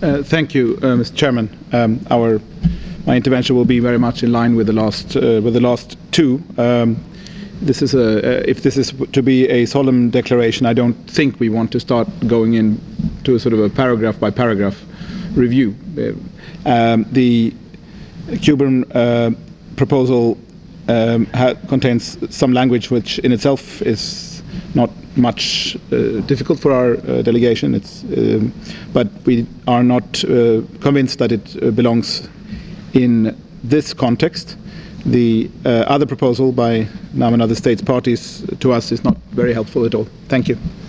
Thank you, Mr. Chairman. My intervention will be very much in line with the last two. This is if this is to be a solemn declaration, I don't think we want to start going into a sort of a paragraph by paragraph review. The Cuban proposal contains some language which in itself is not much difficult for our delegation. But we are not convinced that it belongs in this context. The other proposal by NAM and other states parties to us is not very helpful at all. Thank you.